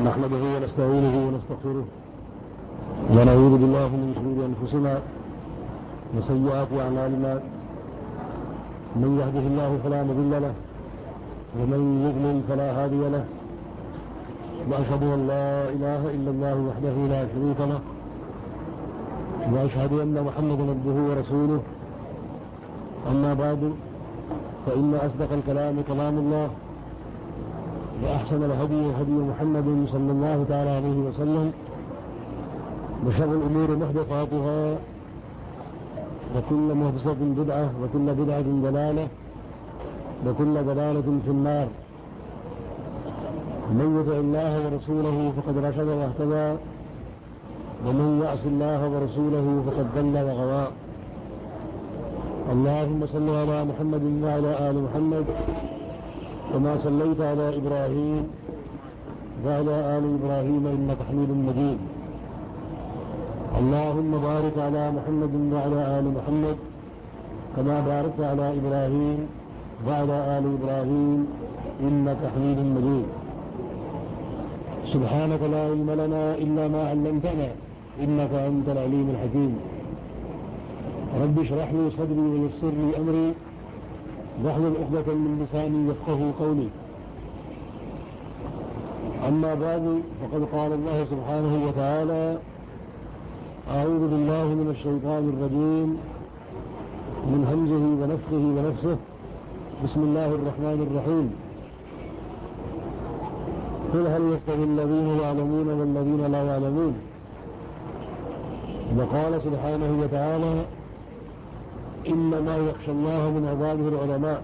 نحمده ونستعينه ونستغفره ونعوذ بالله من شرور أنفسنا وسيئات أعمالنا من يهده الله فلا مضل له ومن يضلل فلا هادي له وأشهد أن لا إله إلا الله وحده لا شريك له وأشهد أن محمدا عبده ورسوله أما بعد فإن أصدق الكلام كلام الله وأحسن الهدي هدي محمد صلى الله تعالى عليه وسلم وشر الأمور محدثاتها وكل محدثة بدعة وكل بدعة ضلالة وكل ضلالة في النار. من يطع الله ورسوله فقد رشد واهتدى ومن يعص الله ورسوله فقد ضل وغوى. اللهم صل على محمد وعلى آل محمد كما صليت على إبراهيم وعلى آل إبراهيم إنك حميد مجيد. اللهم بارك على محمد وعلى آل محمد كما باركت على إبراهيم وعلى آل إبراهيم إنك حميد مجيد. سبحانك لا علم لنا إلا ما علمتنا إنك أنت العليم الحكيم. رب اشرح لي صدري ويسر لي أمري واحلل عقدة من لساني يفقهوا قولي. أما بعد فقد قال الله سبحانه وتعالى: أعوذ بالله من الشيطان الرجيم من همزه ونفخه ونفسه. بسم الله الرحمن الرحيم. قل هل يستوي الذين يعلمون والذين لا يعلمون. وقال سبحانه وتعالى: إنما يخشى الله من عباده العلماء.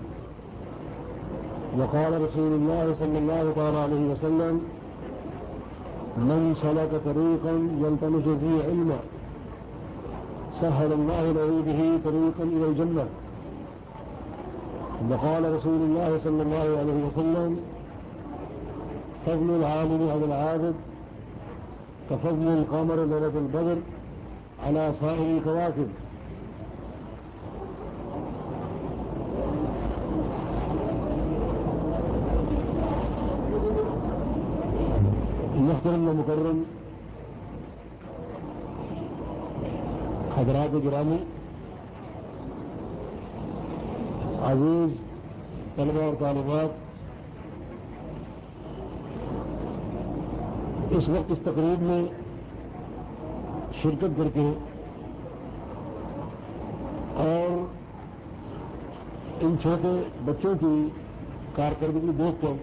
وقال رسول الله صلى الله عليه وسلم: من سلك طريقا يلتمس فيه علما سهل الله له به طريقا إلى الجنة. وقال رسول الله صلى الله عليه وسلم: فضل العالم على العابد كفضل القمر ليلة البدر على سائر الكواكب. محترم و مکرم حضرات گرامی، عزیز طلبہ اور طالبات، اس وقت اس تقریب میں شرکت کر کے اور ان چھوٹے بچوں کی کارکردگی دیکھ کر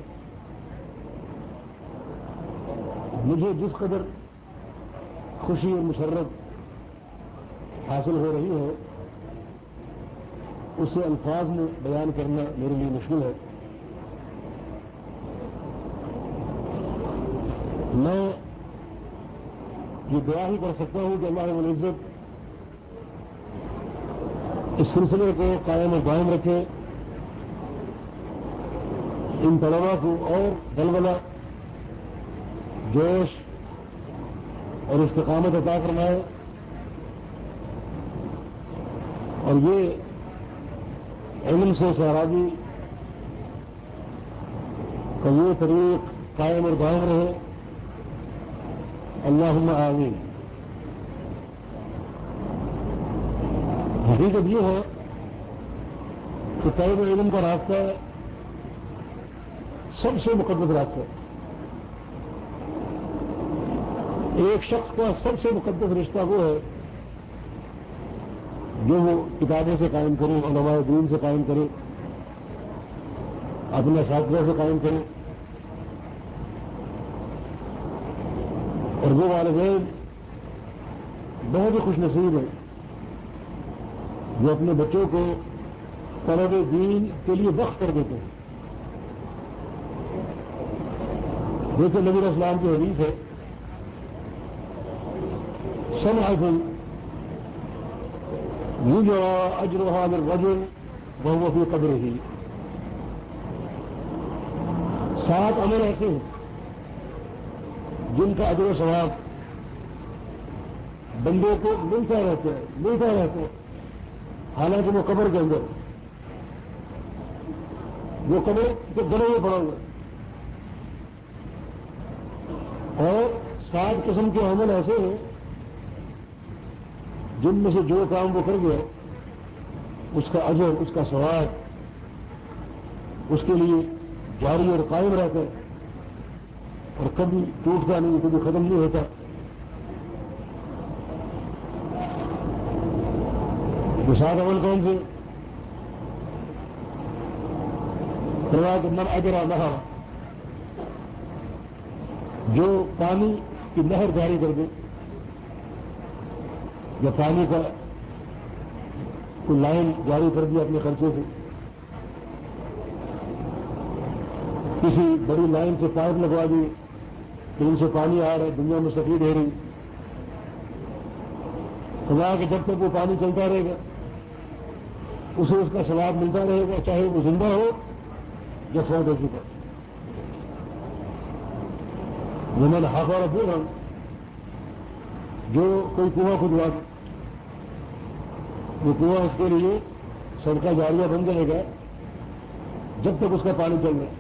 مجھے جس قدر خوشی اور مسرت حاصل ہو رہی ہے اسے الفاظ میں بیان کرنا میرے لیے مشکل ہے. میں یہ دعا ہی کر سکتا ہوں کہ اللہ رب العزت اس سلسلے کو قائم و دائم رکھے، ان طلباء کو اور بلبلہ، جوش اور استقامت عطا فرمائے، اور یہ علم سے سہرابی کا یہ طریق قائم اور دائم رہے. اللہم آمین. حقیقت یہ ہے کہ طالب علم کا راستہ سب سے مقدس راستہ ہے. ایک شخص کا سب سے مقدس رشتہ وہ ہے جو وہ کتابوں سے قائم کرے، علماء دین سے قائم کرے، اپنے اساتذہ سے قائم کرے. اور وہ والدین بہت ہی خوش نصیب ہیں جو اپنے بچوں کو طلب دین کے لیے وقف کر دیتے ہیں. دیکھیں نبی علیہ السلام کی حدیث ہے: سمعۃ یجری اجرها للرجل وهو في قبره. 7 عمل ایسے ہیں جن کا اجر و ثواب بندے کو ملتا رہتا ہے حالانکہ وہ قبر کے اندر، وہ قبر کے گلے میں پڑا ہوا ہے. 7 قسم کے عمل ایسے ہیں جن میں سے جو کام وہ کر گیا اس کا اجر، اس کا ثواب اس کے لیے جاری اور قائم رہتا ہے اور کبھی ٹوٹتا نہیں، کبھی ختم نہیں ہوتا۔ یہ 7 عمل کون سے؟ کہ من اجرا نہر، جو پانی کی نہر جاری کر دے یا پانی کا کوئی لائن جاری کر دیا اپنے خرچے سے، کسی بڑی لائن سے پائپ لگوا دی کہ ان سے پانی آ رہا ہے، دنیا مستفید ہو رہی، خدا کہ جب تک وہ پانی چلتا رہے گا اسے اس کا ثواب ملتا رہے گا، چاہے وہ زندہ ہو یا فوت ہو چکا۔ ومن حفر بئرا، جو کوئی کنواں کھدوا دے، وہ کنواں اس کے لیے صدقہ جاریہ بن جائے گا جب تک اس کا پانی چل رہا ہے۔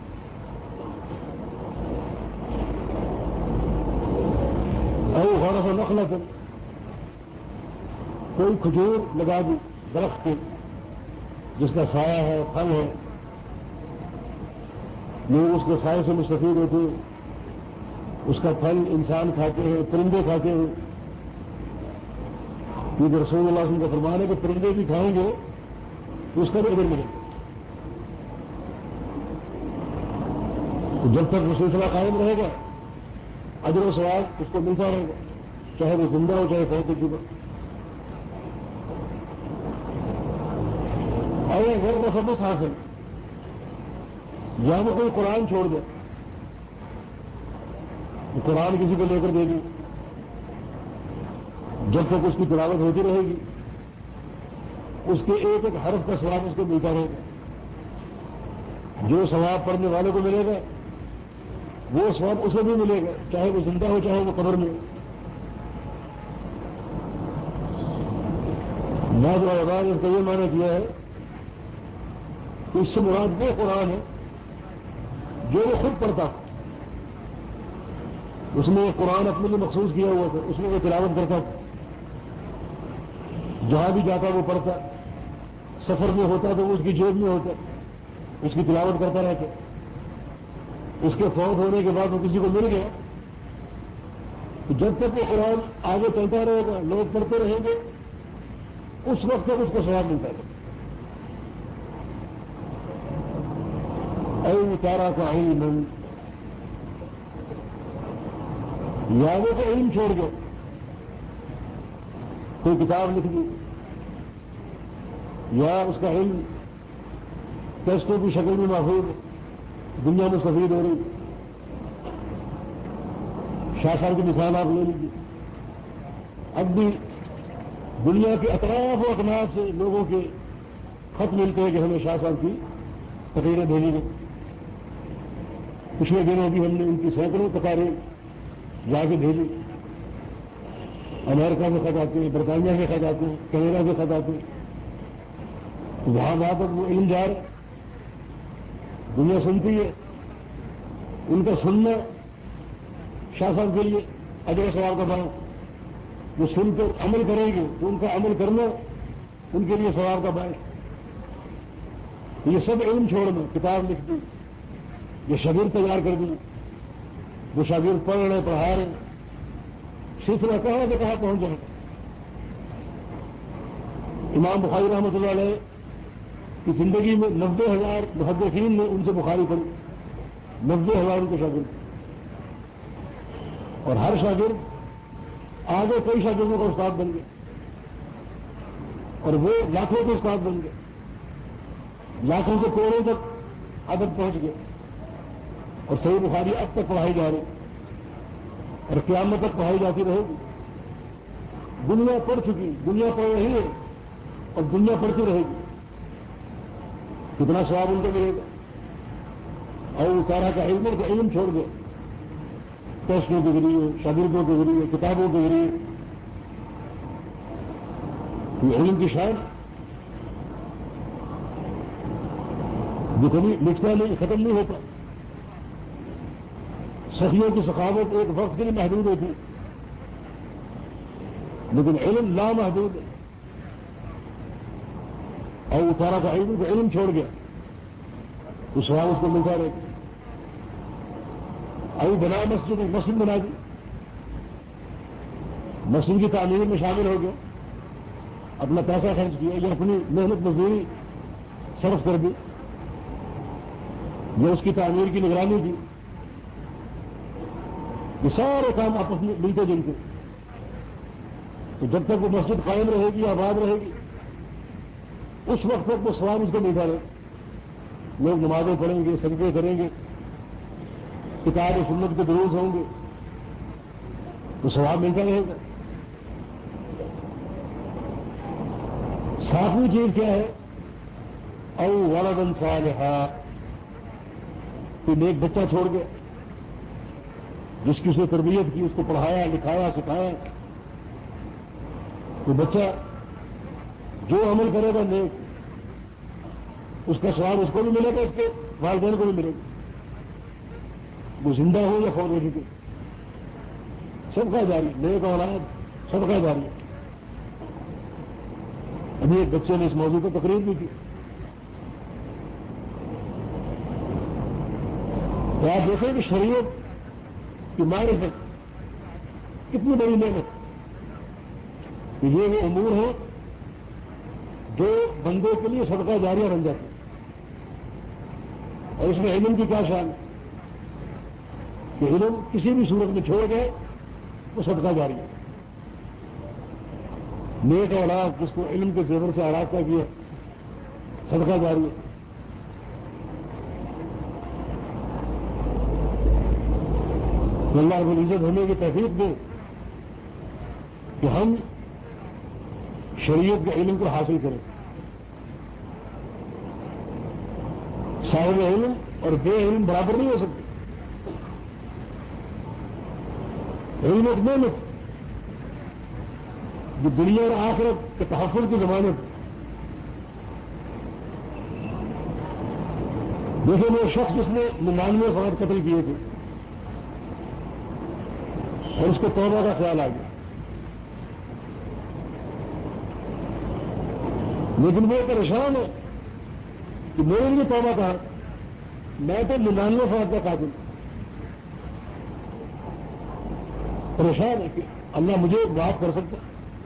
او غرس نخلۃ، کوئی کھجور لگا دی درخت کے جس کا سایہ ہے، پھل ہے، لوگ اس کے سائے سے مستفید ہوتے ہیں، اس کا پھل انسان کھاتے ہیں، پرندے کھاتے ہیں، کیونکہ رسول اللہ صلی اللہ علیہ وسلم کا فرمان ہے کہ پرندے بھی کھائیں گے تو اس کا بھی اجر ملے گا۔ تو جب تک وہ سلسلہ قائم رہے گا اجر و ثواب اس کو ملتا رہے گا، چاہے وہ زندہ ہو چاہے فوت ہو چکا۔ اور غیر مصبت حاصل، یا وہ کوئی قرآن چھوڑ دے، وہ قرآن کسی کو لے کر دے دی، جب تک اس کی تلاوت ہوتی رہے گی اس کے ایک ایک حرف کا ثواب اس کو ملتا رہے گا۔ جو ثواب پڑھنے والے کو ملے گا وہ ثواب اسے بھی ملے گا، چاہے وہ زندہ ہو چاہے وہ قبر میں ہو۔ بعض علماء نے اس کا یہ معنی کیا ہے کہ اس سے مراد وہ قرآن ہے جو وہ خود پڑھتا، اس میں قرآن اپنے لیے مخصوص کیا ہوا تھا، اس میں وہ تلاوت کرتا تھا، جہاں بھی جاتا وہ پڑھتا، سفر میں ہوتا تو وہ اس کی جیب میں ہوتا، اس کی تلاوت کرتا رہتا۔ اس کے فوت ہونے کے بعد وہ کسی کو مل گیا تو جب تک وہ قرآن آگے چلتا رہے گا، لوگ پڑھتے رہیں گے، اس وقت تک اس کو ثواب ملتا ہے۔ او تارا کا علم، یا وہ کو علم چھوڑ دو، کوئی کتاب لکھ دی یا اس کا علم ٹیسٹوں کی شکل میں محفوظ دنیا میں مستفید ہو رہی۔ شاہ صاحب کی مثال آپ لے لیجیے، اب بھی دنیا کے اطراف و اکناف سے لوگوں کے خط ملتے ہیں کہ ہمیں شاہ صاحب کی تقریریں بھیجی گئی۔ پچھلے دنوں بھی ہم نے ان کی سینکڑوں تقاریر یہاں سے بھیجی، امریکہ سے خط آتے ہیں، برطانیہ سے خط آتے ہیں، کینیڈا سے خط آتے ہیں، وہاں تک وہ علم جا رہا ہے، دنیا سنتی ہے۔ ان کا سننا شاہ صاحب کے لیے اجر و ثواب کا باعث، جو سن کر عمل کریں گے تو ان کا عمل کرنا ان کے لیے ثواب کا باعث۔ یہ سب علم چھوڑنا، کتاب لکھ دی، یہ شاگرد تیار کر دی، وہ شاگرد پڑھ رہے پڑھا رہے، سلسلہ کہاں سے کہاں پہنچ جائے گا۔ امام بخاری رحمۃ اللہ علیہ کی زندگی میں 90,000 محدثین نے ان سے بخاری پڑھی، 90,000 ان کے شاگرد، اور ہر شاگرد آگے کئی شاگردوں کا استاد بن گئے، اور وہ لاکھوں کے استاد بن گئے، لاکھوں سے کروڑوں تک عدد پہنچ گئے، اور صحیح بخاری اب تک پڑھائی جا رہی اور قیامت تک پڑھائی جاتی رہے گی۔ دنیا پڑھ چکی، دنیا پڑھ رہی ہے اور دنیا پڑھتی رہے گی، کتنا ثواب ان کو ملے گا۔ اور اتارا کا علم کا علم چھوڑ دے، ٹیسٹوں کے ذریعے، شاگردوں کے ذریعے، کتابوں کے ذریعے، یہ علم کی شان جو کبھی لکھتا نہیں، ختم نہیں ہوتا، سخیوں کی سخاوت ایک وقت کے لیے محدود ہوتی ہے، لیکن علم لامحدود ہے. اور اتارا کا علم کو علم چھوڑ گیا تو سوال اس کو ملتا رہے گا. ابھی بنا مسجد بنا دی، مسجد کی تعمیر میں شامل ہو گیا، اپنا پیسہ خرچ کیا یا اپنی محنت مزدوری صرف کر دی یا اس کی تعمیر کی نگرانی کی. یہ سارے کام آپس میں ملتے جلتے، تو جب تک وہ مسجد قائم رہے گی آباد رہے گی اس وقت تک وہ سوال اس کو ملتا رہے. لوگ نمازیں پڑھیں گے، سجدے کریں گے، کتاب و سنت کے دروس ہوں گے تو ثواب ملتا رہے گا. ساتویں چیز کیا ہے؟ او ولدا صالحا، کوئی نیک بچہ چھوڑ گیا جس کی اس نے تربیت کی، اس کو پڑھایا لکھایا سکھایا. کوئی بچہ جو عمل کرے گا نیک اس کا ثواب اس کو بھی ملے گا، اس کے والدین کو بھی ملے گا، وہ زندہ ہو یا فوت ہو چکے. صدقہ جاری، نیک اولاد صدقہ جاری. ابھی ایک بچے نے اس موضوع پر تقریر بھی کی. تو آپ دیکھیں کہ شریعت کی معرفت کتنی بڑی نعمت کہ یہ وہ امور ہیں جو بندے کے لیے صدقہ جاریہ بن جاتے ہیں. اور اس میں علم کی کیا شان ہے کہ علم کسی بھی صورت میں چھوڑ گئے وہ صدقہ جاری ہے. نیک اولاد جس کو علم کے زیور سے آراستہ کیا صدقہ جاری ہے. اللہ رب العزت ہمیں کی توفیق دے کہ ہم شریعت کے علم کو حاصل کریں. صاحب علم اور بے علم برابر نہیں ہو سکتے. علم ایک نعمت جو دنیا اور آخرت کے تحفظ کی ضمانت. دیکھیں وہ شخص جس نے 99 افراد قتل کیے تھے اور اس کو توبہ کا خیال آ گیا، لیکن وہ پریشان ہے کہ میرے لیے توبہ کہا، میں تو 99 افراد کا قاتل. پریشان ہے کہ اللہ مجھے معاف کر سکتا،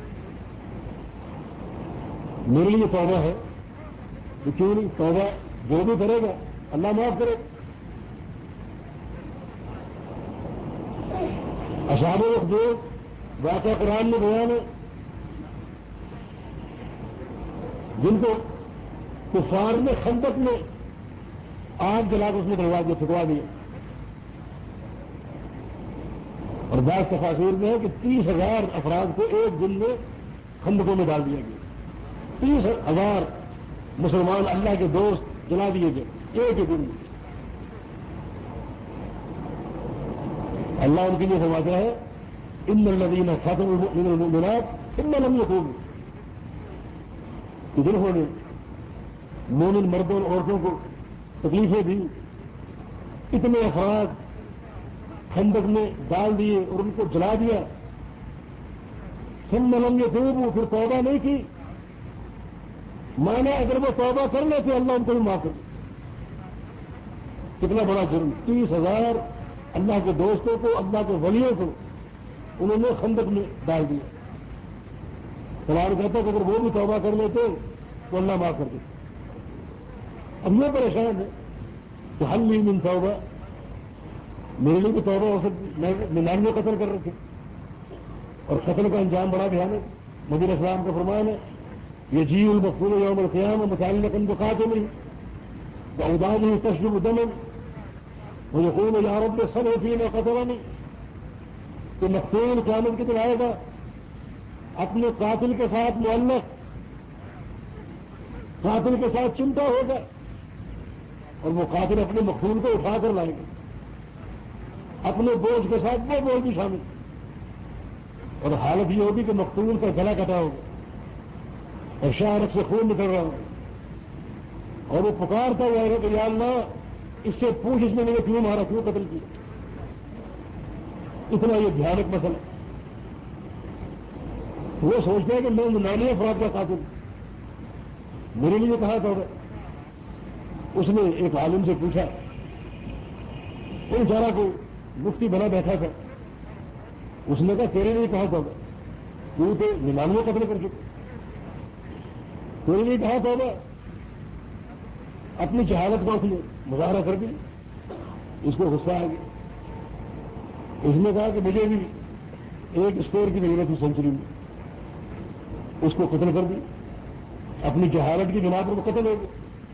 میرے لیے توبہ ہے تو کیوں نہیں؟ توبہ جو بھی کرے گا اللہ معاف کرے گا. اصحاب الاخدود واقعہ قرآن میں بیان ہے جن کو کفار نے خندق میں آگ جلا کر اس میں ڈلوا دیا، پھٹوا دیا. اور بعض تفاسیر میں ہے کہ 30,000 افراد کو ایک دن میں خندقوں میں ڈال دیا گیا. 30,000 مسلمان اللہ کے دوست جلا دیے گئے ایک ہی دن میں. اللہ ان کے لیے فرماتا ہے ان الذین فتنوا من المؤمنات ثم لم يتوبوا، کہ جنہوں نے مومن مردوں اور عورتوں کو تکلیفیں دی، اتنے افراد خندق میں ڈال دیے اور ان کو جلا دیا، ثم لم يتوبوا، پھر توبہ نہیں کی. مانا اگر وہ توبہ کر لیتے اللہ ان کو بھی معاف کر دے. کتنا بڑا جرم! 30,000 اللہ کے دوستوں کو، اللہ کے ولیوں کو انہوں نے خندق میں ڈال دیا. قرآن کہتا کہ اگر وہ بھی توبہ کر لیتے تو اللہ معاف کر دیتے. اب یہ پریشان ہے کہ حل لی من توبہ، میرے لیے بھی توبہ ہو سکتی. میں 99 قتل کر رکھے اور قتل کا انجام بڑا بھیانک. نبی اسلام کا فرمان ہے یجیء المقتول یوم القیامہ متعلقا بقاتلہ واوداجہ تشرب دما ویقول یا رب صل فیما قتلنی، کہ مقتول قیامت کے دن آئے گا اپنے قاتل کے ساتھ معلق، قاتل کے ساتھ چمٹا ہوگا اور وہ قاتل اپنے مقتول کو اٹھا کر لائے گا، اپنے بوجھ کے ساتھ وہ بوجھ بھی شامل، اور حالت یہ ہوگی کہ مقتول کا گلا کٹا ہوگا اور شاہرخ سے خون نکل رہا ہوگا اور وہ پکارتا ہوا ہے کہ یا اللہ اس سے پوچھ اس نے مجھے کیوں مارا، کیوں قتل کیا. اتنا یہ بھیانک مسئلہ. تو وہ سوچتے ہیں کہ میں 99 افراد کا قاتل میرے لیے کہا تھا. اس نے ایک عالم سے پوچھا، وہ بیچارہ کو مفتی بنا بیٹھا تھا. اس نے کہا تیرے لیے کہا تھا تو 99 قتل کر چکا، تیرے لیے کہا تھا اپنی جہالت کا اس نے مظاہرہ کر دیا. اس کو غصہ آ گیا. اس نے کہا کہ مجھے بھی ایک اسکور کی ضرورت تھی سینچری میں، اس کو قتل کر دی. اپنی جہالت کی بنا پر وہ قتل ہو گیا.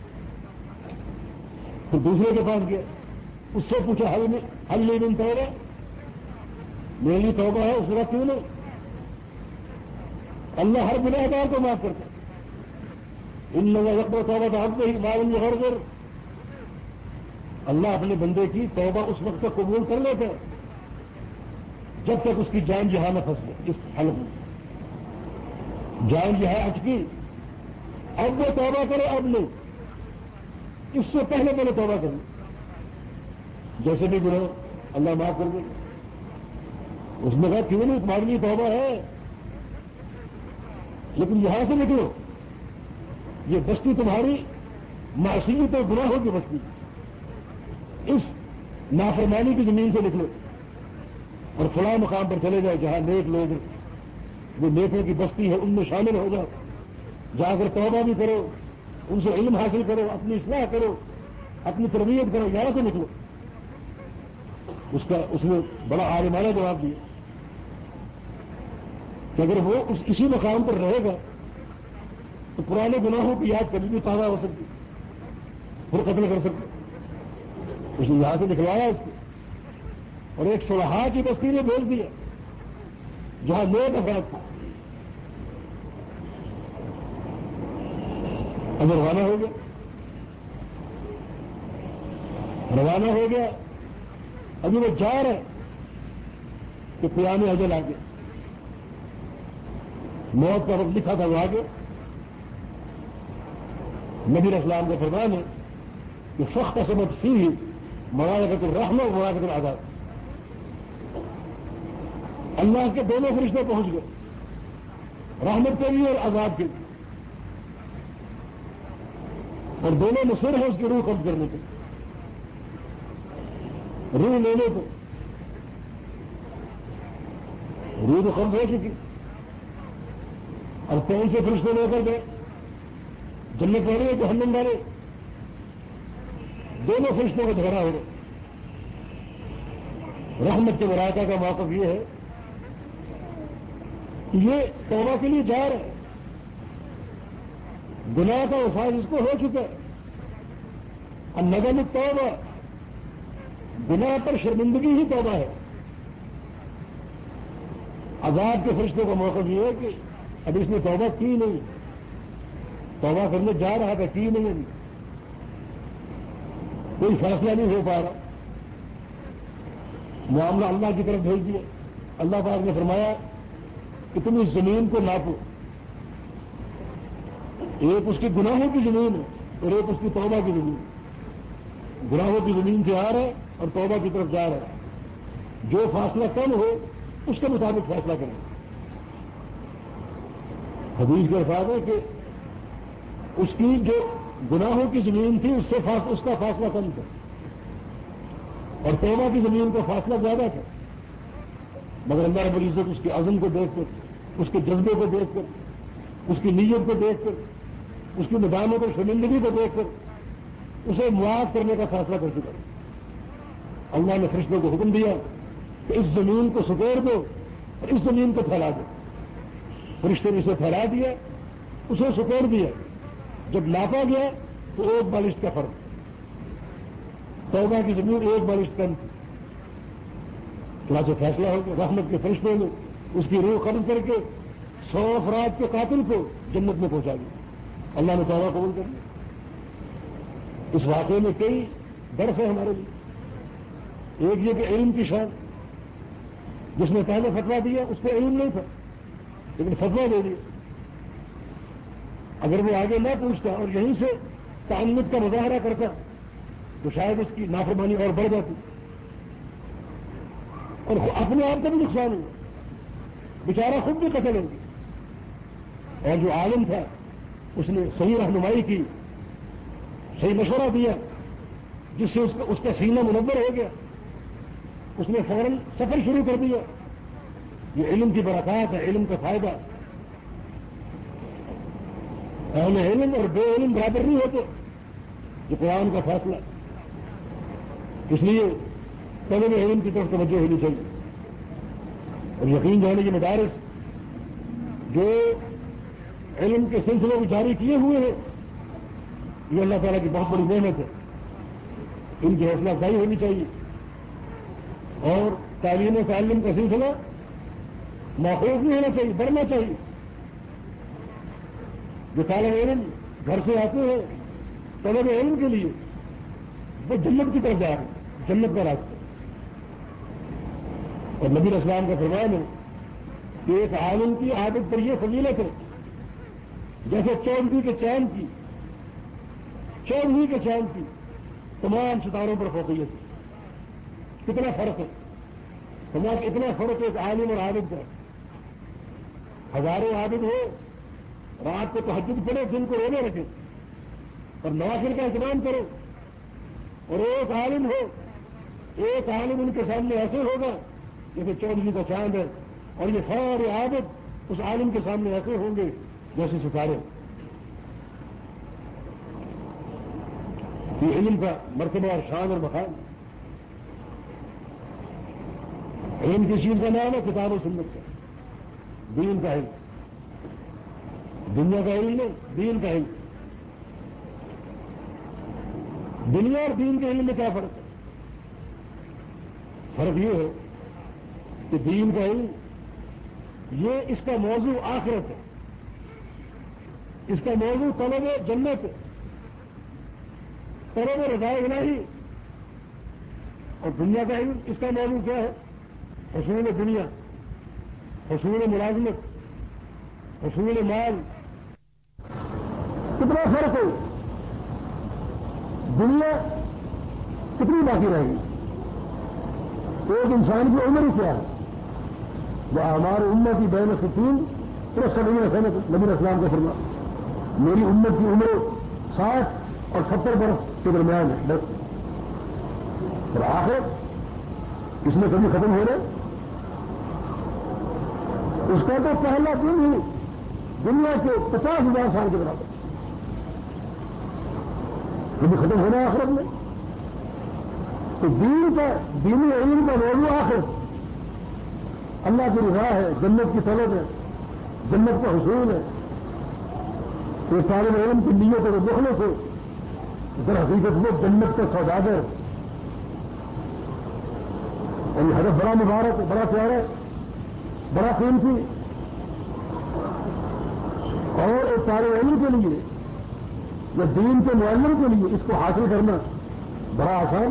پھر دوسرے کے پاس گیا، اس سے پوچھا حل نہیں توبہ، میرے لیے توبہ ہے. اس نے کہا کیوں نہیں؟ اللہ ہر گناہ گار کو معاف کرتا ہے. ان لوگوں یقین توبہ تو حق نہیں معلوم غرض. اللہ اپنے بندے کی توبہ اس وقت تک قبول کر لیتے جب تک اس کی جان جہاں نہ پھنس گئے. اس حلق میں جان جہاں اٹکی، اب وہ توبہ کرے، اب نہیں، اس سے پہلے توبہ کریں. جیسے بھی گناہ اللہ معاف کر دے. اس نے کہا کیوں نہیں، تمہاری لیے توبہ ہے، لیکن یہاں سے نکلو. یہ بستی تمہاری معصیت اور گناہوں کی بستی، اس نافرمانی کی زمین سے نکلو اور فلاں مقام پر چلے جاؤ جہاں نیک لوگ، وہ نیکوں کی بستی ہے، ان میں شامل ہو جاؤ. جا کر توبہ بھی کرو، ان سے علم حاصل کرو، اپنی اصلاح کرو، اپنی تربیت کرو. یہاں سے نکلو. اس نے بڑا عالمانہ جواب دیا کہ اگر وہ اسی مقام پر رہے گا تو پرانے گناہوں کی یاد کبھی بھی تازہ ہو سکتی، پھر قتل کر سکتے. اس نے یہاں سے نکلوایا اس کو، اور ایک صلحاء کی بستی نے بھیج دیا جہاں نیک افراد تھے. اب روانہ ہو گیا، روانہ ہو گیا. ابھی وہ جا رہے کہ قیام اجل آ گیا. موت کا وقت لکھا تھا وہ آگے. نبی اسلام کا فرمان ہے کہ فخت سمت فی ملائکۃ الرحمہ و ملائکۃ العذاب. اللہ کے دونوں فرشتے پہنچ گئے، رحمت کے لیے اور عذاب کے لیے، اور دونوں مصر ہیں اس کی روح قبض کرنے کے، روح لینے کو. روح تو قبض ہو چکی. اب کون سے فرشتے لے کر گئے؟ جنت والے جہنم والے، دونوں فرشتوں کا جھگڑا ہو گیا. رحمت کے ملائکہ کا موقف یہ ہے کہ یہ توبہ کے لیے جا رہے ہیں، گناہ کا احساس اس کو ہو چکا ہے. الندم التوبہ، گناہ پر شرمندگی ہی توبہ ہے. عذاب کے فرشتوں کا موقف یہ ہے کہ اب اس نے توبہ کی نہیں، توبہ کرنے جا رہا تھا، کی نہیں، کوئی فیصلہ نہیں ہو پا رہا. معاملہ اللہ کی طرف بھیج دیا. اللہ پاک نے فرمایا کہ تم اس زمین کو ناپو. ایک اس کی گناہوں کی زمین ہے اور ایک اس کی توبہ کی زمین. گناہوں کی زمین سے آ رہا ہے اور توبہ کی طرف جا رہا ہے. جو فاصلہ کم ہو اس کے مطابق فیصلہ کریں. حدیث کے الفاظ ہے کہ اس کی جو گناہوں کی زمین تھی اس کا فاصلہ کم تھا اور توبہ کی زمین کا فاصلہ زیادہ تھا. مگر اللہ رب العزت اس کے عزم کو دیکھ کر، اس کے جذبے کو دیکھ کر، اس کی نیت کو دیکھ کر، اس کی ندامت اور شرمندگی کو دیکھ کر اسے معاف کرنے کا فیصلہ کر چکا. اللہ نے فرشتوں کو حکم دیا کہ اس زمین کو سکوڑ دو اور اس زمین کو پھیلا دو. فرشتے نے اسے پھیلا دیا، اسے سکوڑ دیا. جب ناپا گیا تو 1 بالشت کا فرق. توبہ کی زمین 1 بالشت کم تھی. چنانچہ فیصلہ ہو گیا. رحمت کے فرشتوں نے اس کی روح قبض کر کے 100 افراد کے قاتل کو جنت میں پہنچا دیا. اللہ نے توبہ قبول کر لی. اس واقعے میں کئی درس ہیں ہمارے لیے. ایک یہ کہ علم کی شان، جس نے پہلے فتویٰ دیا اس پہ علم نہیں تھا لیکن فتویٰ دے دیا. اگر وہ آگے نہ پوچھتا اور یہیں سے تعمد کا مظاہرہ کرتا تو شاید اس کی نافرمانی اور بڑھ جاتی. اور اپنے آپ کا بھی نقصان ہوا، بیچارہ خود بھی قتل ہو گیا۔ اور جو عالم تھا اس نے صحیح رہنمائی کی، صحیح مشورہ دیا، جس سے اس کا سینہ منور ہو گیا، اس نے فوراً سفر شروع کر دیا۔ یہ علم کی برکات ہے، علم کا فائدہ۔ اہل علم اور بے علم برابر نہیں ہوتے، یہ قرآن کا فیصلہ۔ اس لیے طلب علم کی طرف توجہ ہونی چاہیے، اور یقین جانے کے مدارس جو علم کے سلسلے کو جاری کیے ہوئے ہیں، یہ اللہ تعالیٰ کی بہت بڑی نعمت ہے، ان کی حوصلہ افزائی ہونی چاہیے۔ اور تعلیم و تعلم کا سلسلہ ماخوذ نہیں ہونا چاہیے، بڑھنا چاہیے۔ جو طالب علم گھر سے آتے ہیں طلب علم کے لیے، وہ جنت کی طرف جا رہے ہیں، جنت کا راستہ۔ اور نبی علیہ السلام کا فرمان ہے کہ ایک عالم کی عادت پر یہ فضیلت ہے جیسے چاندنی کے چاند کی تمام ستاروں پر فوقیت ہے۔ کتنا فرق ہے، سماج اتنا فرق ہے ایک عالم اور عابد کا۔ ہزاروں عابد ہو، رات کو تہجد پڑے، دن کو روزے رکھے اور نوافل کا اہتمام کرو، اور ایک عالم ہو، ایک عالم ان کے سامنے ایسے ہوگا جیسے چاندنی کا چاند ہے، اور یہ سارے عابد اس عالم کے سامنے ایسے ہوں گے جیسے ستارے۔ یہ علم کا مرتبہ اور شان اور مقام۔ علم کس چیز کا نام ہے؟ کتاب و سنت کا، دین کا علم، دنیا کا علم نہیں، دین کا علم۔ دنیا اور دین کے علم میں کیا فرق ہے؟ فرق یہ ہے کہ دین کا علم یہ اس کا موضوع آخرت ہے، اس کا موضوع طلب جنت ہے، طلب رضائے الہی۔ اور دنیا کا علم اس کا موضوع کیا ہے؟ حصول دنیا، حصول ملازمت، حصول مال۔ کتنا فرق ہے؟ دنیا کتنی باقی رہے گی؟ ایک انسان کی عمر ہی کیا ہے؟ وہ ہمارے امت کی بین 60 پلس 70 سنت، نبی اسلام کا فرمان، میری امت کی عمر 60 اور 70 برس کے درمیان ہے بس۔ اور آخر اس میں کبھی ختم ہو رہا، اس کا تو پہلا دن ہی دنیا کے 50,000 سال کے برابر، کبھی ختم ہونا ہے آخرت میں۔ تو دینی علم کا موضوع آخرت، اللہ کی رضا ہے، جنت کی طلب ہے، جنت کا حصول ہے۔ تو طالب علم کی نیت اور مخلص سے در حقیقت وہ جنت کا سوداگر، اور یہ ہدف بڑا مبارک ہے، بڑا پیارا ہے، بڑا قیمتی۔ اور ایک طالب علم کے لیے یا دین کے معلم کے لیے اس کو حاصل کرنا بڑا آسان،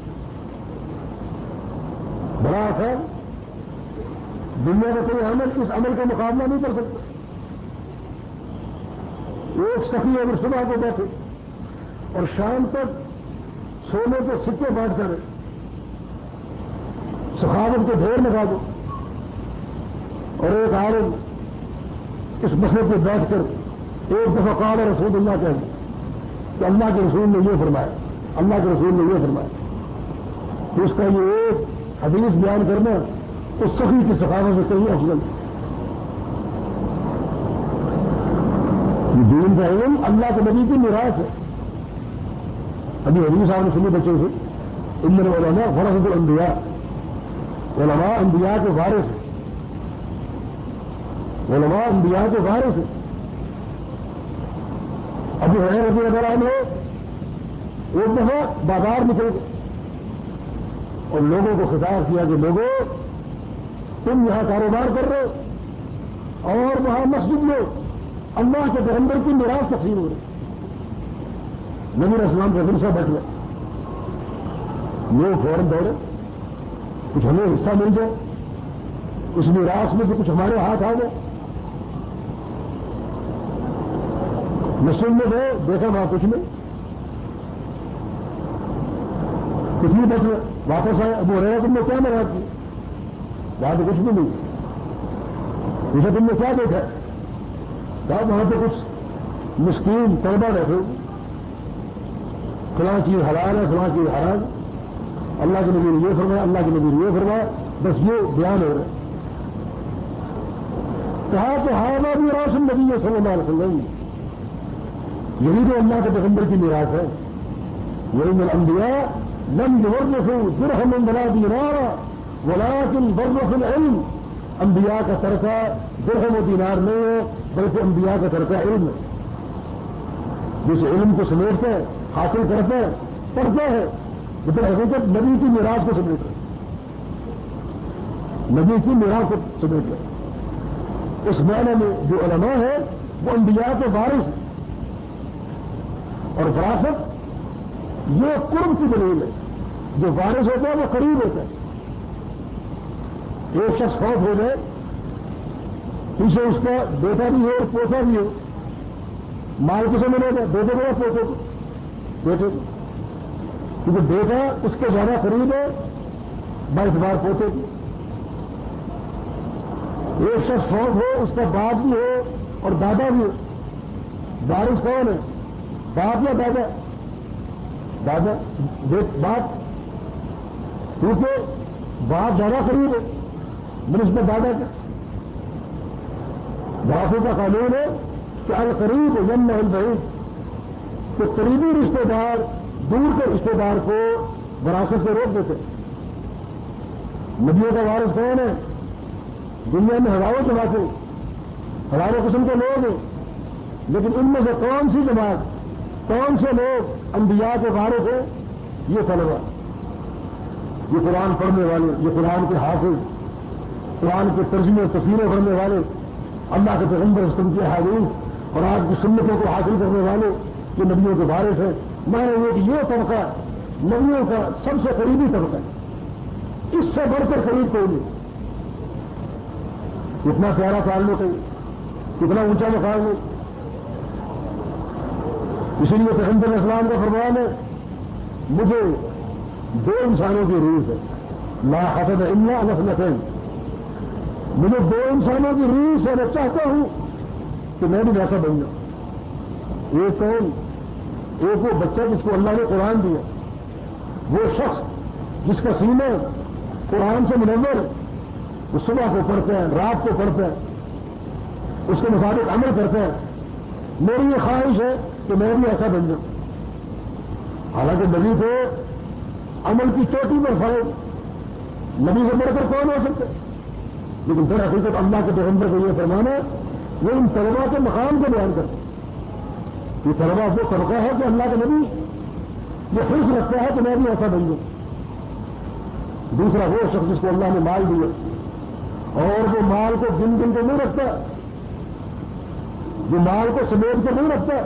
بڑا آسان۔ دنیا کا کوئی عمل اس عمل کا مقابلہ نہیں کر سکتا۔ ایک سخی اگر صبح کو بیٹھے اور شام تک سونے کے سکے بانٹ کر سخاوت کے ڈھیر لگا دو، اور ایک عالم اس مسئلے پہ بیٹھ کر ایک دفعہ قال رسول اللہ کہہ دیں کہ اللہ کے رسول نے یہ فرمایا، اللہ کے رسول نے یہ فرمایا، تو اس کا یہ ایک حدیث بیان کرنا اس سخی کی سخاوت سے کہیں افضل۔ یہ دین کا علم اللہ کے نبی کی میراث ہے۔ ابھی حدیث صاحب نے سنی بچوں سے، ان العلماء ورثۃ الانبیاء، علماء انبیاء کے وارث ہیں، علماء انبیاء کے وارث ہیں۔ ابو ہریرہ رضی اللہ عنہ ایک دفعہ بازار نکل گئے اور لوگوں کو خطاب کیا کہ لوگوں، تم یہاں کاروبار کر رہے ہو اور وہاں مسجد میں اللہ کے پیغمبر کی میراث تقسیم ہو رہی۔ نبی علیہ السلام کا ورثہ بیٹھ گیا، لوگ فوراً دوڑے، کچھ ہمیں حصہ مل جائے، اس میراث میں سے کچھ ہمارے ہاتھ آ جائے۔ مسجد میں گئے، دیکھا وہاں کچھ نہیں بچ رہا، واپس آئے، ابو ہریرہ تم نے کیا مراد کی؟ وہاں تو کچھ بھی نہیں. اسے تم نے کیا دیکھا؟ کہا وہاں تو کچھ مسکین طلبہ بیٹھے، فلاں چیز حلال ہے، فلاں چیز حرام، اللہ کے نبی نے یہ فرمایا، اللہ کے نبی نے یہ فرمایا، بس یہ بیان ہو رہا ہے. کہا کہ ہاں بھی راشن نبی صلی اللہ علیہ وسلم، یہی تو اللہ کے پیغمبر کی میراث ہے. وَإِنَّ الْأَنْبِيَاءَ لَمْ يُوَرِّثُوا دِرْهَمًا وَلَا دِينَارًا وَلَكِنْ وَرَّثُوا الْعِلْمَ. انبیاء کا ترکہ درہم و دینار نہیں ہے، بلکہ انبیاء کا ترکہ علم ہے. جس علم کو سمیٹتا ہے، حاصل کرتا ہے، پڑھتا ہے، لیکن حقیقت نبی کی میراث کو سمیٹ رہے، نبی کی میراث کو سمیٹ رہے. اس معنی میں جو علماء ہے وہ انبیاء کے وارث ہیں. اور وراثت یہ قرب کی دلیل ہے. جو وارث ہوتا ہے وہ قریب ہوتا ہے. ایک شخص فوت ہو جائے، پیچھے اس کا بیٹا بھی ہو اور پوتا بھی ہو، مال کسے ملے گا؟ بیٹے کو یا پوتے کو؟ بیٹے کو، کیونکہ بیٹا اس کے زیادہ قریب ہے باعتبار پوتے کی. ایک شخص فوت ہو، اس کا باپ بھی ہو اور دادا بھی ہو، وارث کون ہے؟ باپ یا دادا؟ دادا. باپ، کیونکہ باپ زیادہ قریب ہے بنسبت دادا کے. وراثت کا قانون ہے کہ القریب یمنع البعید، کہ قریبی رشتہ دار دور کے رشتہ دار کو وراثت سے روک دیتے. نبیوں کا وارث کون ہے؟ دنیا میں ہزاروں جماعتیں، ہزاروں قسم کے لوگ ہیں، لیکن ان میں سے کون سی جماعت، کون سے لوگ انبیاء کے وارث ہیں؟ یہ طلبہ، یہ قرآن پڑھنے والے، یہ قرآن کے حافظ، قرآن کے ترجمے اور تفسیریں پڑھنے والے، اللہ کے پیغمبر صلی اللہ علیہ وسلم کی احادیث اور آپ کی سنتوں کو حاصل کرنے والے، یہ نبیوں کے وارث ہیں. میں نے یہ طبقہ نبیوں کا سب سے قریبی طبقہ ہے، اس سے بڑھ کر قریب کوئی نہیں. کتنا پیارا تعلق ہے، کتنا اونچا مقام ہے. اسی لیے پیغمبر اسلام کا فرمان ہے مجھے دو انسانوں کی ریس ہے، لا حسد الا نسلتین. مجھے دو انسانوں کی ریس ہے، میں چاہتا ہوں کہ میں بھی ویسا بن جاؤں. ایک کون؟ ایک وہ بچہ جس کو اللہ نے قرآن دیا، وہ شخص جس کا سینہ قرآن سے منور ہے، وہ صبح کو پڑھتا ہے، رات کو پڑھتا ہے، اس کے مطابق عمل کرتا ہے. میری یہ خواہش ہے کہ میں بھی ایسا بن جاؤں. حالانکہ نبی کو عمل کی چوٹی پر فائد، نبی سے بڑھ کر کون ہو سکتا ہے؟ لیکن در حقیقت اللہ کے پیغمبر کو یہ فرمانا وہ ان طلبا کے مقام کو بیان کرتا ہے. یہ طلبا وہ طبقہ ہے کہ اللہ کے نبی یہ حرص رکھتا ہے کہ میں بھی ایسا بن جاؤں. دوسرا وہ شخص جس کو اللہ نے مال دیا اور وہ مال کو گن گن کے نہیں رکھتا، جو مال کو سمیٹ کے نہیں رکھتا.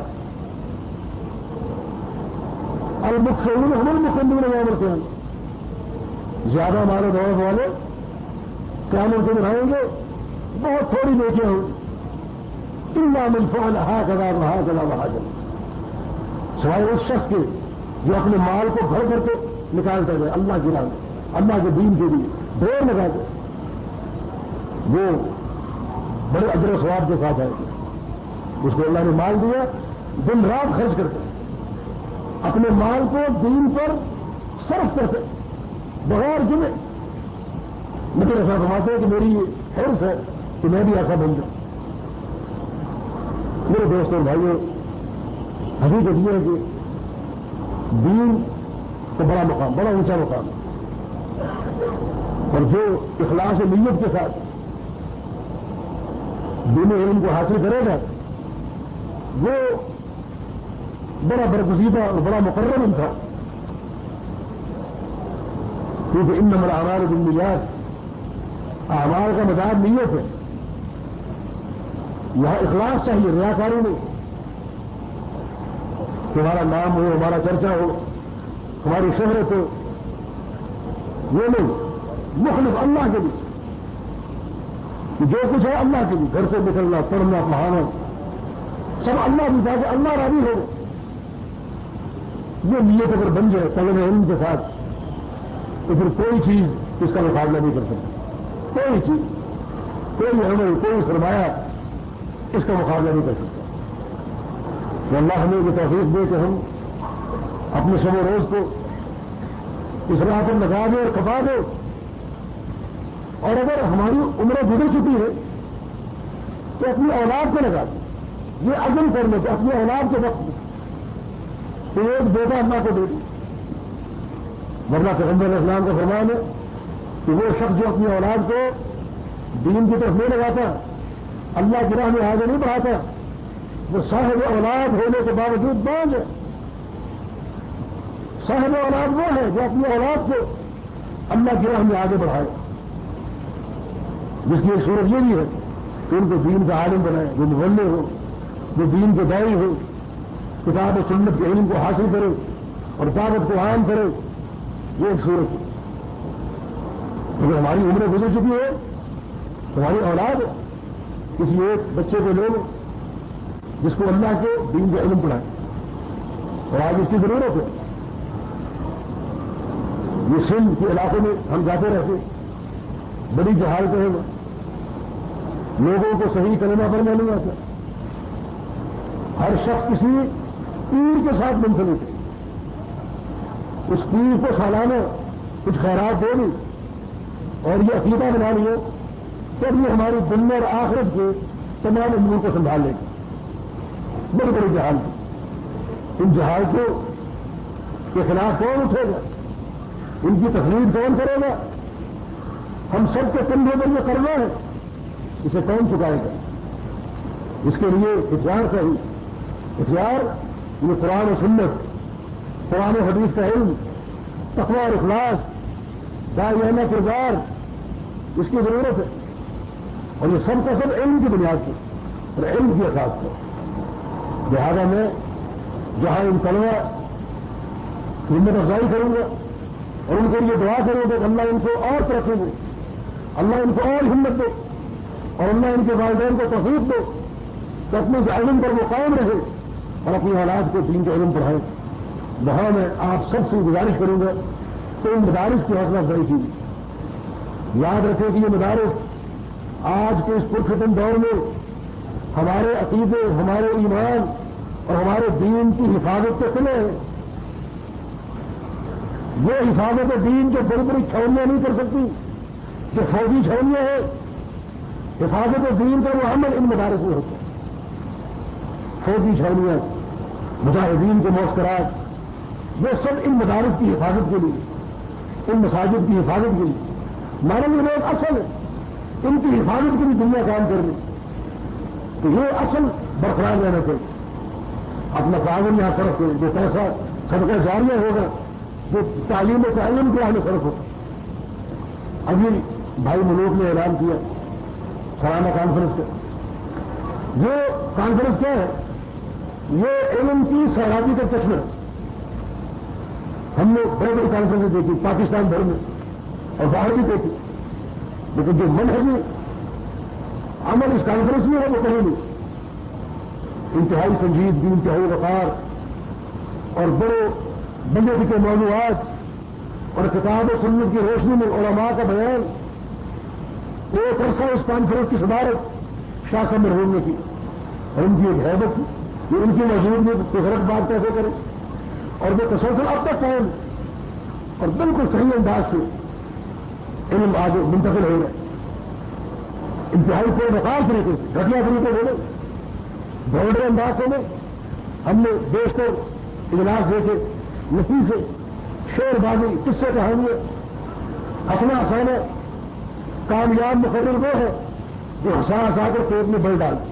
المکثرون هم المقلون یوم القیامہ، زیادہ مال و دولت والے قیامت کے دن آئیں گے، بہت تھوڑی نیکیاں ہوں گی. الا من فعل هكذا وهكذا وهكذا، سوائے اس شخص کے جو اپنے مال کو گھر گھر کے نکالتا جائے اللہ کی راہ میں، اللہ کے دین کے لیے ڈھیر لگا دے، وہ بڑے اجر و ثواب کے ساتھ آئے گا. اس کو اللہ نے مال دیا، دن رات خرچ کرتے، اپنے مال کو دین پر صرف کرتے بغیر جمعے. لیکن ایسا فرماتے ہیں کہ میری یہ حرص ہے کہ میں بھی ایسا بن جاؤں. میرے دوستوں بھائیوں، حقیقت یہ ہے کہ دین کو بڑا مقام، بڑا اونچا مقام ہے، اور جو اخلاص و نیت کے ساتھ دین علم کو حاصل کرے گا وہ بڑا برگزیدہ اور بڑا مقرر انسان. کیونکہ انما الاعمال بالنیات، اعمال کا مدار نیت ہے. یہاں اخلاص چاہیے، ریاکاری نہیں. کہ ہمارا نام ہو، ہمارا چرچا ہو، ہماری شہرت ہو، یہ نہیں. مخلص اللہ کے لیے، کہ جو کچھ ہے اللہ کے لیے، گھر سے نکلنا، پڑھنا، پڑھانا سب اللہ بھی تھا کہ اللہ راضی ہو. یہ نیت اگر بن جائے طلب علم کے ساتھ تو پھر کوئی چیز اس کا مقابلہ نہیں کر سکتی. کوئی چیز، کوئی عمل، کوئی سرمایہ اس کا مقابلہ نہیں کر سکتا. تو اللہ ہمیں یہ توفیق دے کہ ہم اپنے شب و روز کو اس راہ پر لگا دے اور کھپا دے. اور اگر ہماری عمریں گزر چکی ہے تو اپنی اولاد کو لگا دیں. یہ عزم کر لیں کہ اپنی اولاد کے وقت تو ایک بیٹا اللہ کو دے دیں. ورنہ پیغمبر علیہ السلام کا فرمان ہے کہ وہ شخص جو اپنی اولاد کو دین کی طرف نہیں لگاتا، اللہ کی راہ میں آگے نہیں بڑھاتا، وہ صاحب اولاد ہونے کے باوجود بانج ہے. صاحب اولاد وہ ہے جو اپنی اولاد کو اللہ کی راہ میں آگے بڑھائے. جس کی ایک صورت یہ بھی ہے کہ ان کو دین کا عالم بنائے، وہ مولے ہو، وہ دین کے داعی ہو، کتاب و سنت کے علم کو حاصل کرے اور دعوت کو عام کرے. یہ ایک صورت ہے. اگر ہماری عمریں گزر چکی ہے تو ہماری اولاد کسی ایک بچے کو لے لو جس کو اللہ کے دین کا علم پڑھائے. اور آج اس کی ضرورت ہے. یہ سندھ کے علاقے میں ہم جاتے رہتے، بڑی جہالتیں ہیں، لوگوں کو صحیح کلمہ پڑھنا نہیں آتا. ہر شخص کسی پیر کے ساتھ منسلک ہے. اس پیر کو سالانہ کچھ خیرات دے دی اور یہ عقیدہ بنا لیے تب یہ ہماری دنیا اور آخرت کے تمام امور کو سنبھال لے گی. بڑی بڑی جہالت. ان جہالتوں کے خلاف کون اٹھے گا؟ ان کی تقریر کون کرے گا؟ ہم سب کے کندھوں پر یہ کرنا ہے، اسے کون چکائے گا؟ اس کے لیے ہتھیار چاہیے. ہتھیار یہ قرآن و سنت، قرآن و حدیث کا علم، تقوی اور اخلاص، داعیانہ کردار، اس کی ضرورت ہے. اور یہ سب کا سب علم کی بنیاد پر اور علم کی اساس پر. لہذا میں جہاں ان طلبا کی ہمت افزائی کروں گا اور ان کو یہ دعا کروں گا کہ اللہ ان کو اور ترقی دے، اللہ ان کو اور ہمت دے اور اللہ ان کے والدین کو توفیق دے کہ اپنے اس علم پر وہ قائم رہے اور اپنی اولاد کو دین کا علم پڑھائے. وہاں میں آپ سب سے گزارش کروں گا کہ ان مدارس کی حوصلہ افزائی کی. یاد رکھیں کہ یہ مدارس آج کے اس پرفتن دور میں ہمارے عقیدے، ہمارے ایمان اور ہمارے دین کی حفاظت کے قلعے ہیں. وہ حفاظت دین جو بڑی بڑی چھاؤنیاں نہیں کر سکتی، جو فوجی چھاؤنیاں ہیں. حفاظت دین کا وہ عمل ان مدارس میں ہوتا ہے. فوجی چھاؤنیاں، مجاہدین کے معسکرات، وہ سب ان مدارس کی حفاظت کے لیے، ان مساجد کی حفاظت کے لیے. ہمارے لیے لوگ اصل ہے، ان کی حفاظت کے لیے دنیا کام کر رہی. تو یہ اصل برقرار رہنا چاہیے. اپنا تعاون یہاں صرف کریں، جو پیسہ صدقہ جاریہ ہوگا جو تعلیم و تعلیم کے آنے صرف ہوگا. ابھی بھائی ملوک نے اعلان کیا سالانہ کانفرنس کا. یہ کانفرنس کیا ہے؟ یہ علم کی سیرابی کا چشمہ. ہم نے بڑی بڑی کانفرنسیں دیکھی پاکستان بھر میں اور باہر بھی دیکھی، لیکن جو منہجی عمل اس کانفرنس میں ہے وہ کہیں نہیں. انتہائی سنجیدگی، انتہائی وقار اور بڑے بڑے کے موضوعات اور کتاب و سنت کی روشنی میں علماء کا بیان. ایک عرصہ اس کانفرنس کی صدارت شاہ صاحب مرحوم نے کی اور ان کی ایک حیبت تھی کہ ان کی موجودگی میں کوئی غلط بات کیسے کرے. اور وہ تسلسل اب تک قائم اور بالکل صحیح انداز سے علم آگے منتقل ہو گئے. انتہائی کوئی وقار طریقے سے، گھٹیا طریقے سے، بھوڑے انداز سے نہیں. ہم نے بیشتر اجلاس دیکھے، لطیفے، شعر بازی، قصے کہانیاں، ہنسنا ہنسانا. کامیاب مقرر وہ ہے جو ہنسا ہنسا کر پیٹ میں بل ڈال.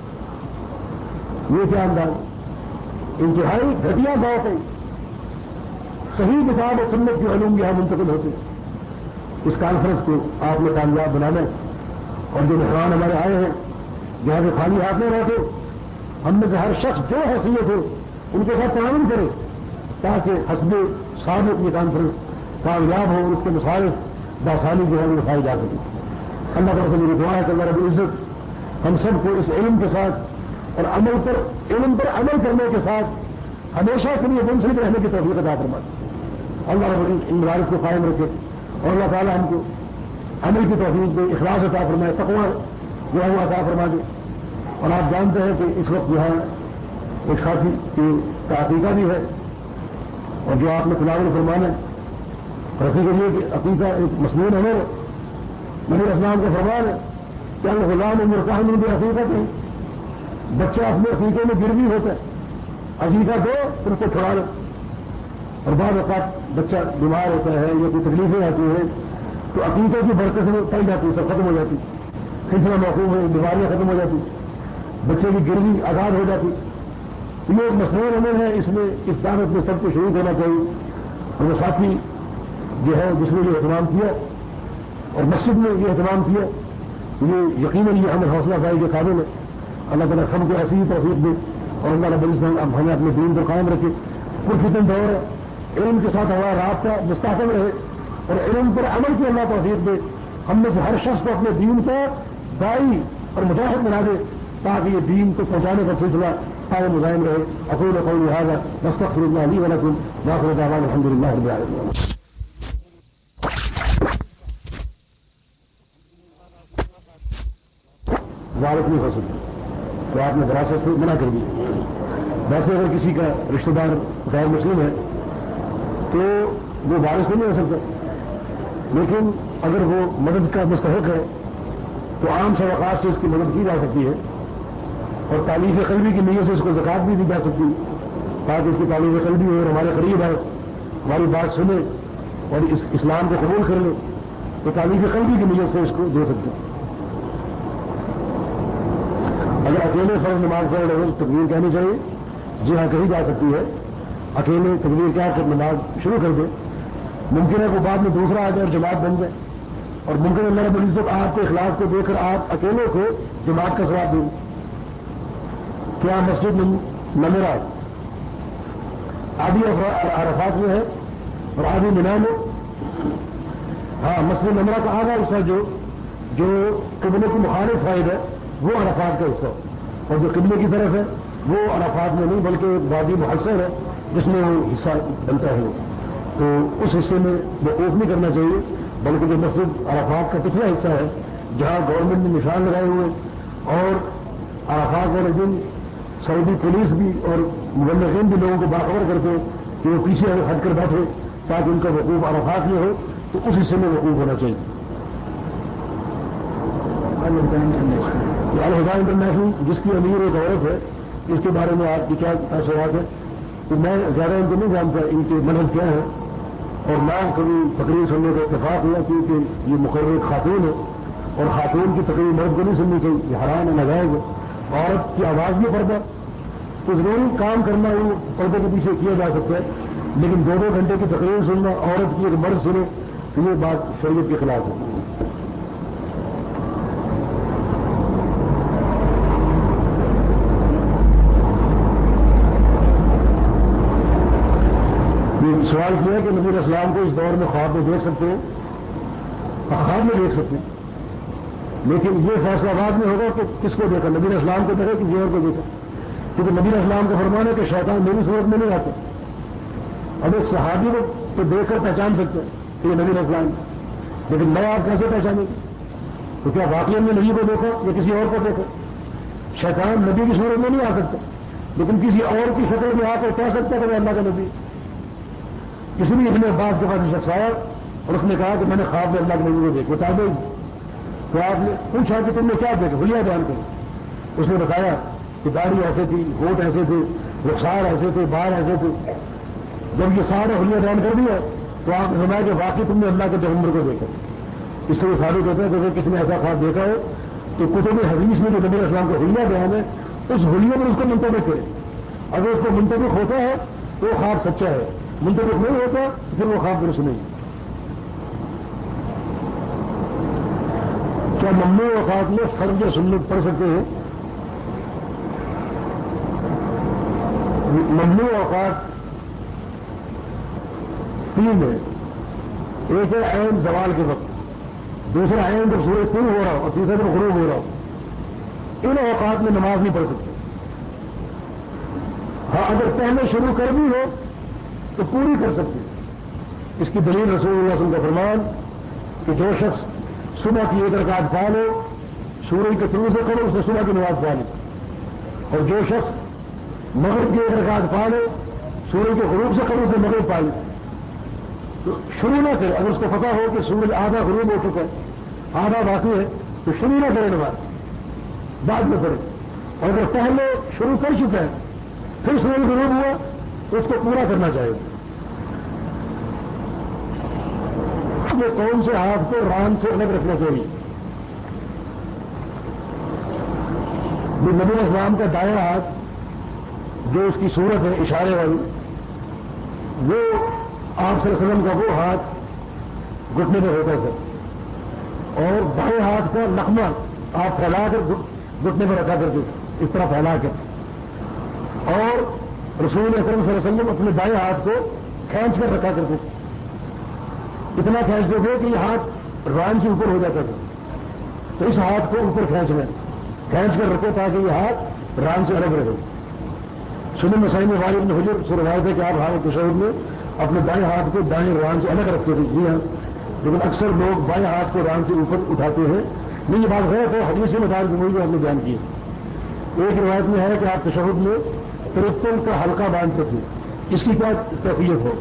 یہ کیا انداز؟ انتہائی گھٹیا ذوق ہے. صحیح کتاب و سنت کے علوم یہاں منتقل ہوتے ہیں. اس کانفرنس کو آپ نے کامیاب بنانا اور جو مہمان ہمارے آئے ہیں یہاں سے خالی ہاتھ نہیں رہتے. ہم میں سے ہر شخص جو حیثیت ہو ان کے ساتھ تعاون کرے تاکہ حسب ثابت یہ کانفرنس کامیاب ہو. اس کے مصارف بآسانی جو ہے وہ اٹھائے جا سکے. اللہ تعالیٰ سے میری دعا ہے کہ اللہ رب العزت ہم سب کو اس علم کے ساتھ اور عمل پر علم پر عمل کرنے کے ساتھ ہمیشہ کے لیے منسلک رہنے کی توفیق عطا فرمائے. اللہ رب العزت ان مدارس کو قائم رکھے اور اللہ تعالیٰ ہم کو عمل کی توفیق دے، اخلاص عطا فرمائے، تقویٰ جو ہے وہ عطا فرما دے. اور آپ جانتے ہیں کہ اس وقت یہاں ایک ساتھی کا عقیقہ بھی ہے، اور جو آپ نے تلاوت فرمانا ہے رفیع کے لیے کہ عقیقہ ایک مسنون امر ہے. نبی اسلام کا فرمان ہے کہ الغلام مرتحم بھی عقیقت ہے، بچہ اپنے عقیقے میں گروی ہوتا ہے، عقیقہ دو پھر اس کو چھڑا لو. اور بعض اوقات بچہ بیمار ہوتا ہے یا کوئی تکلیفیں آتی ہیں تو عقیقے کی برکت سے ٹل جاتی، سب ختم ہو جاتی، سلسلہ موقوف ہے، بیماریاں ختم ہو جاتی، بچے کی گروی آزاد ہو جاتی. یہ ایک مصنوعی عمل ہے، اس میں اس دعوت میں سب کو شریک ہونا چاہیے. اور وہ ساتھی جو ہے جس نے یہ اہتمام کیا اور مسجد میں یہ اہتمام کیا، یہ یقیناً یہ عمل حوصلہ افزائی کے قابل ہے. اللہ تعالیٰ سب کو ایسی ہی توفیق دے اور اللہ رب العزت ہمیں اپنے دین پر قائم رکھے. پرفتن دور ہے، علم کے ساتھ ہمارا رابطہ مستحکم رہے اور علم پر عمل کی اللہ توفیق دے. ہم میں سے ہر شخص کو اپنے دین کا دائی اور مجاہد بنا دے تاکہ یہ دین کو پہنچانے کا سلسلہ قائم مزاحم رہے. اقول قولی هذا واستغفر الله لي ولكم واخر دعوانا الحمد لله رب العالمين. وارث نہیں ہو سکتی تو آپ نے وراثت سے منع کر دیا. ویسے اگر کسی کا رشتہ دار غیر مسلم ہے تو وہ وارث نہیں ہو سکتا، لیکن اگر وہ مدد کا مستحق ہے تو عام صدقات سے اس کی مدد کی جا سکتی ہے اور تعلیف قلبی کی نیت سے اس کو زکات بھی دی جا سکتی ہے تاکہ اس کی تعلیف قلبی ہو اور ہمارے قریب آئے، ہماری بات سنے اور اس اسلام کو قبول کر لے تو تعلیف قلبی کی نیت سے اس کو دے سکتے ہیں. اگر اکیلے فرض نماز پڑھ رہے ہو تو تکبیر کہنی چاہیے، جی ہاں کہی جا سکتی ہے. اکیلے تکبیر کہہ کر نماز شروع کر دے. ممکن ہے کہ بعد میں دوسرا آ جائے اور جماعت بن جائے، اور ممکن ہے اللہ رب العزت آپ کے اخلاص کو دیکھ کر آپ اکیلے کو جماعت کا ثواب دیں. کیا مسجد نمرہ آدھی عرفات میں ہے اور آدھی مینا میں؟ ہاں، مسجد نمرہ کا آدھا حصہ جو قبلے کی مخالف سائڈ ہے وہ عرفات کا حصہ ہے، اور جو قبلے کی طرف ہے وہ عرفات میں نہیں بلکہ ایک وادی محصر ہے جس میں وہ حصہ بنتا ہے. تو اس حصے میں وقوف نہیں کرنا چاہیے، بلکہ جو مسجد عرفات کا پچھلا حصہ ہے جہاں گورنمنٹ نے نشان لگائے ہوئے اور عرفات والے دن سعودی پولیس بھی اور مبلغین بھی لوگوں کو باخبر کرتے کہ وہ پیچھے ہٹ کر بیٹھے تاکہ ان کا وقوف عرفات میں ہو، تو اس حصے میں وقوف ہونا چاہیے. الہدا انٹرنیشنل جس کی امیر ایک عورت ہے، اس کے بارے میں آپ کی کیا تاثرات ہے؟ تو میں زیادہ ان کو نہیں جانتا ان کے منحص کیا ہے، اور نہ کبھی تقریر سننے کا اتفاق ہوا کیونکہ یہ مقرر خاتون ہے اور خاتون کی تقریر مرد کو نہیں سننی چاہیے، یہ حرام ہے، ناجائز ہے. عورت کی آواز بھی پردہ تو ضروری کام کرنا وہ پردے کے پیچھے کیا جا سکتا ہے، لیکن 2-2 گھنٹے کی تقریر سننا عورت کی ایک مرد سنے تو یہ بات شریعت کے خلاف ہے. سوال کیا ہے کہ نبی علیہ السلام کو اس دور میں خواب میں دیکھ سکتے ہیں؟ خواب میں دیکھ سکتے ہیں، لیکن یہ فیصلہ بعد میں ہوگا کہ کس کو دیکھا، نبی علیہ السلام کو دیکھا کسی اور کو دیکھا، کیونکہ نبی علیہ السلام کا فرمان ہے کہ شیطان میری صورت میں نہیں آتا. اب ایک صحابی کو تو دیکھ کر پہچان سکتے ہیں کہ یہ نبی علیہ السلام، لیکن میں آپ کیسے پہچانیں گے؟ تو کیا واقعی نے نبی کو دیکھا یا کسی اور کو دیکھا؟ شیطان نبی کی صورت میں نہیں آ سکتا، لیکن کسی اور کی شکل میں آ کر کہہ سکتا ہے کہ میں اللہ کا نبی. اس لیے ابن عباس کے پاس شخص آیا اور اس نے کہا کہ میں نے خواب میں اللہ کے نبی کو دیکھ بتا دو. تو آپ نے پوچھا کہ تم نے کیا دیکھا، حلیہ بیان کر. اس نے بتایا کہ داڑھی ایسے تھی، ہونٹ ایسے تھے، رخسار ایسے تھے، بال ایسے تھے. جب یہ سارے حلیہ بیان کر دیا تو آپ نے سمجھا کہ واقعی تم نے اللہ کے پیغمبر کو دیکھا. اس سے وہ ثابت ہوتا ہے کہ اگر کسی نے ایسا خواب دیکھا ہو تو کتب حدیث میں جو نبی علیہ السلام کا حلیہ بیان ہے اس حلیہ پر اس کو منتبک کرے. اگر اس کو منتبک ہوتا ہے تو وہ خواب سچا ہے، منتبک نہیں ہوتا تو پھر وہ خواب درست نہیں. کیا ممنوع اوقات میں فرض یا سنت پڑھ سکتے ہیں؟ ممنوع اوقات 3 ہے. ایک ہے عین زوال کے وقت، دوسرا عین جب سورج طلوع ہو رہا ہو، اور تیسرا جب غروب ہو رہا ہو. ان اوقات میں نماز نہیں پڑھ سکتے. ہاں اگر پہلے شروع کر بھی ہو تو پوری کر سکتے. اس کی دلیل رسول اللہ صلی اللہ علیہ وسلم کا فرمان کہ جو شخص صبح کی 1 رکعت پڑھ لو سورج کے طلوع سے قبل اسے صبح کی نماز پڑھ لو، اور جو شخص مغرب کی 1 رکعت پڑھ لو سورج کے غروب سے قبل سے مغرب پڑھ لو، تو شروع نہ کرے۔ اگر اس کو پتا ہو کہ سورج آدھا غروب ہو چکا ہے آدھا باقی ہے تو شروع نہ کرے نماز، بعد میں پڑھے۔ اور اگر پہلے شروع کر چکا ہے پھر سورج غروب ہوا تو اس کو پورا کرنا چاہیے۔ اپنے کون سے ہاتھ کو ران سے الگ رکھنا چاہیے؟ نبی علیہ السلام کا دائیں ہاتھ جو اس کی صورت ہے اشارے والی، وہ آپ صلی اللہ علیہ وسلم کا وہ ہاتھ گھٹنے میں ہوتا تھا، اور بائیں ہاتھ کا لقمہ آپ پھیلا کر گھٹنے میں رکھا کرتے تھے، اس طرح پھیلا کر، اور رسول اکرم صلی اللہ علیہ وسلم اپنے بائیں ہاتھ کو کھینچ کر رکھا کرتے تھے، اتنا کھینچتے تھے کہ یہ ہاتھ ران سے اوپر ہو جاتا تھا، تو اس ہاتھ کو اوپر کھینچ کر رکھو تاکہ یہ ہاتھ ران سے الگ رہے۔ سنن نسائی میں والد بن حجر سے روایت ہے کہ آپ حالت تشہد میں اپنے دائیں ہاتھ کو دائیں ران سے الگ رکھتے تھے۔ جی ہاں، لیکن اکثر لوگ بائیں ہاتھ کو ران سے اوپر اٹھاتے ہیں، نہیں یہ بات غلط ہے، حدیث کے مطابق موضوع آپ نے بیان کی ہے۔ ایک روایت میں ہے کہ آپ تشہد میں 53 کا حلقہ باندھتے تھے، اس کی کیا کیفیت ہے؟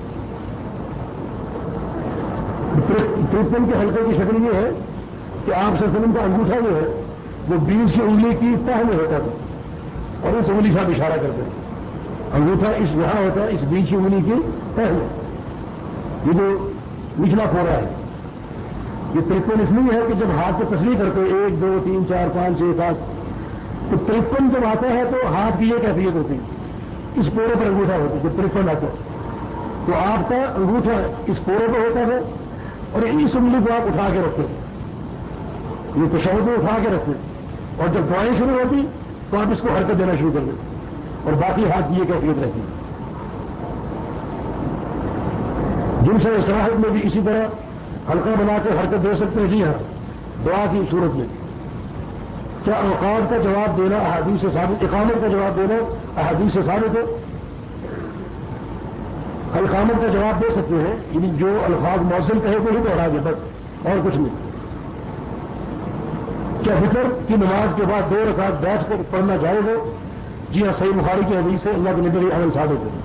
53 کے حلقے کی شکل یہ ہے کہ آپ صلی اللہ علیہ وسلم کا انگوٹھا جو ہے وہ بیچ کی انگلی کی تہ میں ہوتا تھا، اور اس انگلی سے آپ اشارہ کرتے تھے۔ انگوٹھا اس یہاں ہوتا ہے، اس بیچ کی انگلی کی تہ میں، یہ جو نچلا پورا ہے، یہ 53 اس لیے ہے کہ جب ہاتھ پہ تصویر کرتے 1 2 3 4 5 6 7 تو 53 جب آتا ہے تو ہاتھ کی یہ کیفیت ہوتی ہے، اس پورے پر انگوٹھا ہوتا ہے جب 53 آتا ہے تو آپ کا انگوٹھا اس پورے پہ ہوتا ہے، اور اس انگلی کو آپ اٹھا کے رکھتے ہیں، یہ تشہد میں اٹھا کے رکھتے ہیں، اور جب دعائیں شروع ہوتی تو آپ اس کو حرکت دینا شروع کر دیتے، اور باقی ہاتھ کی یہ کیفیت رہتی ہے۔ جن سے استراحت میں بھی اسی طرح حلقہ بنا کے حرکت دے سکتے ہیں۔ جی ہاں، دعا کی صورت میں کیا اوقات کا جواب دینا احادیث سے ثابت، اقامت کا جواب دینا احادیث سے ثابت ہے؟ اقامت کا جواب دے سکتے ہیں، یعنی جو الفاظ مؤذن کہے وہی دوہرا دے بس، اور کچھ نہیں۔ کیا وتر کی نماز کے بعد 2 رکعت بیٹھ کر پڑھنا جائز ہے؟ جی ہاں، صحیح بخاری کی حدیث سے اللہ کے نبی عمل ثابت ہے۔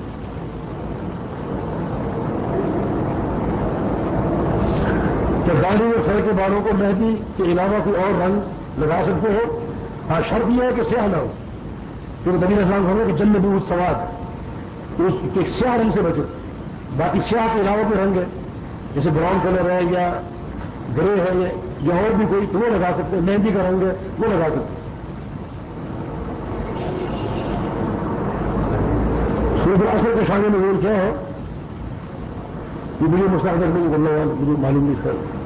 کیا داڑھی اور سر کے بالوں کو مہندی کے علاوہ کوئی اور رنگ لگا سکتے ہو؟ ہاں، شرط یہ ہے کہ سیاہ نہ ہو، کیونکہ نبی اسلام ہو کہ جنت سواد، تو اس کے سیاہ رنگ سے بچو۔ باقی سیاہ کے علاوہ کوئی رنگ ہے جیسے براؤن کلر ہے یا گرے ہے یا اور بھی کوئی، تو وہ لگا سکتے ہیں، مہندی کا رنگ ہے وہ لگا سکتے ہیں۔ سورۃ العصر کے شان نزول کیا ہے؟ یہ مجھے مستحضر نہیں، اللہ مجھے معلوم نہیں اس کا۔